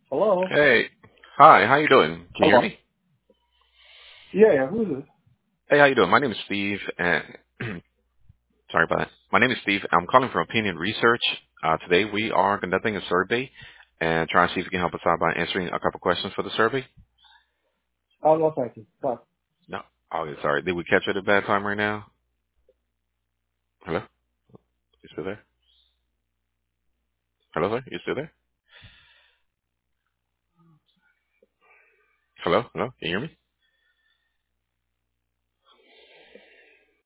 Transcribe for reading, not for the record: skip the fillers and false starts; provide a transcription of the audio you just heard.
Hello? Hey. Hi, how you doing? Can you hear Hello? me? Yeah, who's this? Hey, how you doing? My name is Steve and sorry about that. My name is Steve. I'm calling from Opinion Research. Today we are conducting a survey and trying to see if you can help us out by answering a couple questions for the survey. Oh, no, thank you. Bye. No. Oh, yeah, sorry. Did we catch you at a bad time right now? Hello? You still there? Hello, sir? You still there? Hello? Hello? Can you hear me?